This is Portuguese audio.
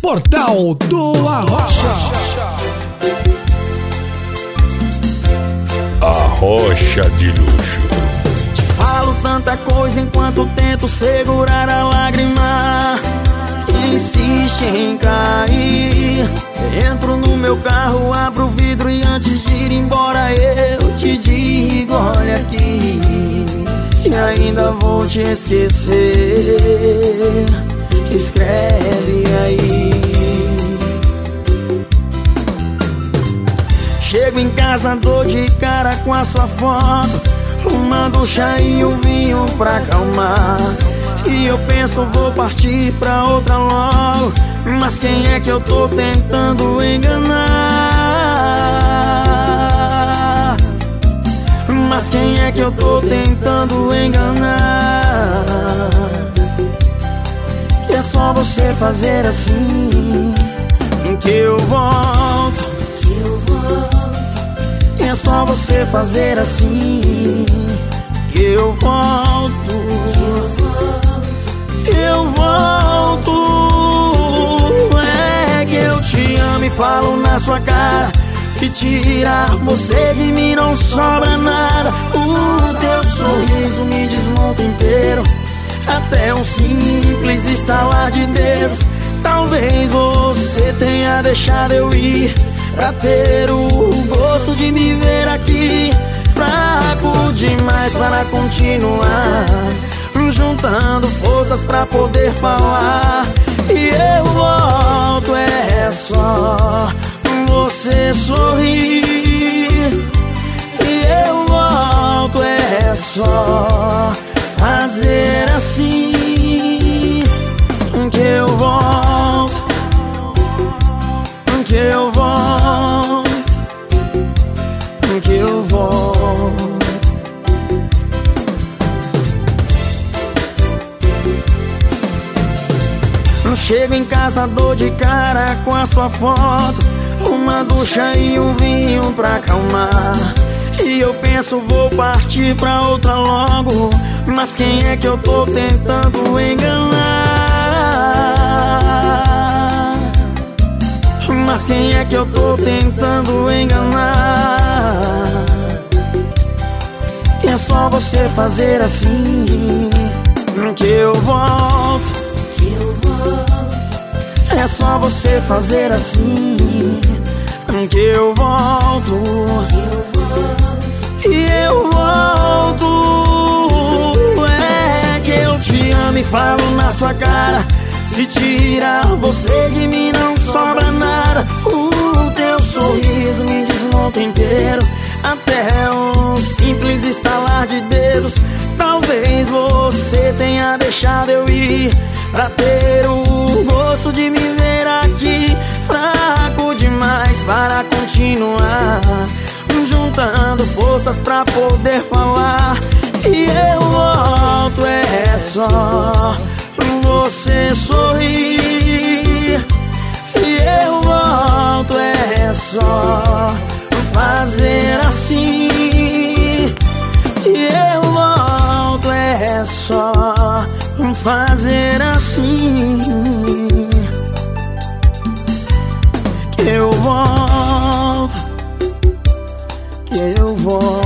Portal do Arrocha. Arrocha de luxo. Te falo tanta coisa enquanto tento segurar a lágrima que insiste em cair. Entro no meu carro, abro o vidro e antes de ir embora eu te digo: olha aqui, e ainda vou te esquecer. Escreve aí. Chego em casa, dou de cara com a sua foto, uma ducha e um vinho pra acalmar. E eu penso, vou partir pra outra logo, mas quem é que eu tô tentando enganar? Mas quem é que eu tô tentando enganar? E é só você fazer assim que eu volto. É só você fazer assim que eu volto. Eu volto. É que eu te amo e falo na sua cara. Se tirar você de mim não sobra nada. O teu sorriso me desmonta inteiro, até um simples estalar de dedos. Talvez você tenha deixado eu ir pra ter o gosto de me ver aqui. Fraco demais para continuar, juntando forças pra poder falar. E eu volto, é só você sorrir. E eu volto, é só fazer assim que eu volto. Que eu volto, que eu volto. Chego em casa, dou de cara com a sua foto, uma ducha e um vinho pra acalmar. E eu penso, vou partir pra outra logo, mas quem é que eu tô tentando enganar? Mas quem é que eu tô tentando enganar? É só você fazer assim que eu volto. É só você fazer assim que eu volto. E eu volto. É que eu te amo e falo na sua cara. Se tirar você de mim não sobra nada. O teu sorriso me desmonta inteiro, até um simples estalar de dedos. Talvez você tenha deixado eu ir pra ter o gosto de me ver aqui. Fraco demais para continuar, juntando forças pra poder falar. E eu volto, é só você sorrir. E eu volto, é só fazer assim. E eu volto, é só fazer assim que eu volto, que eu volto.